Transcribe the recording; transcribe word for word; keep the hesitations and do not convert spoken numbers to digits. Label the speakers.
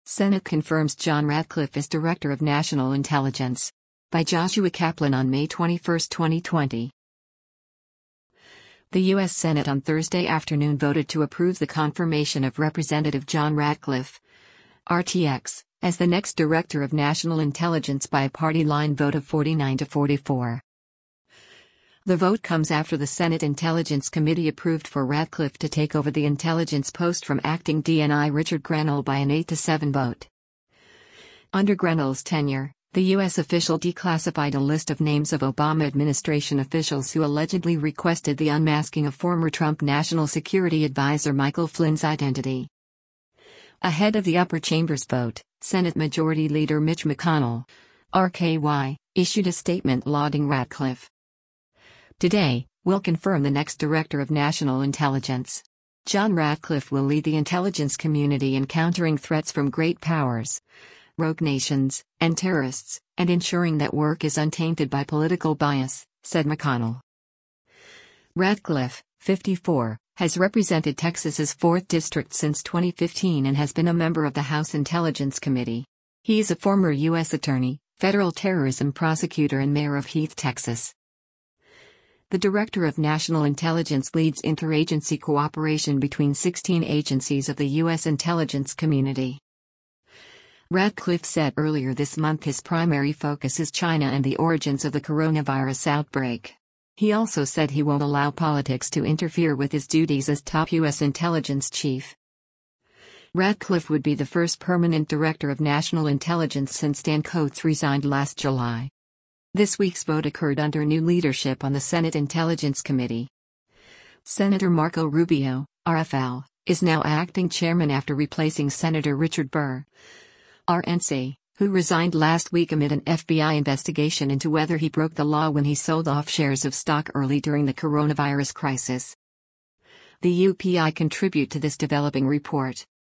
Speaker 1: Senate confirms John Ratcliffe as Director of National Intelligence. By Joshua Kaplan on May twenty-first, twenty twenty. The U S Senate on Thursday afternoon voted to approve the confirmation of Representative John Ratcliffe, R T X, as the next Director of National Intelligence by a party line vote of forty-nine to forty-four. The vote comes after the Senate Intelligence Committee approved for Ratcliffe to take over the intelligence post from acting D N I Richard Grenell by an eight to seven vote. Under Grenell's tenure, the U S official declassified a list of names of Obama administration officials who allegedly requested the unmasking of former Trump National Security Advisor Michael Flynn's identity. Ahead of the upper chamber's vote, Senate Majority Leader Mitch McConnell, R K Y, issued a statement lauding Ratcliffe. Today, we'll confirm the next Director of National Intelligence. John Ratcliffe will lead the intelligence community in countering threats from great powers, rogue nations, and terrorists, and ensuring that work is untainted by political bias, said McConnell. Ratcliffe, fifty-four, has represented Texas's fourth District since twenty fifteen and has been a member of the House Intelligence Committee. He is a former U S attorney, federal terrorism prosecutor and mayor of Heath, Texas. The Director of National Intelligence leads interagency cooperation between sixteen agencies of the U S intelligence community. Ratcliffe said earlier this month his primary focus is China and the origins of the coronavirus outbreak. He also said he won't allow politics to interfere with his duties as top U S intelligence chief. Ratcliffe would be the first permanent Director of National Intelligence since Dan Coats resigned last July. This week's vote occurred under new leadership on the Senate Intelligence Committee. Senator Marco Rubio, R F L, is now acting chairman after replacing Senator Richard Burr, R N C, who resigned last week amid an F B I investigation into whether he broke the law when he sold off shares of stock early during the coronavirus crisis. The U P I contribute to this developing report.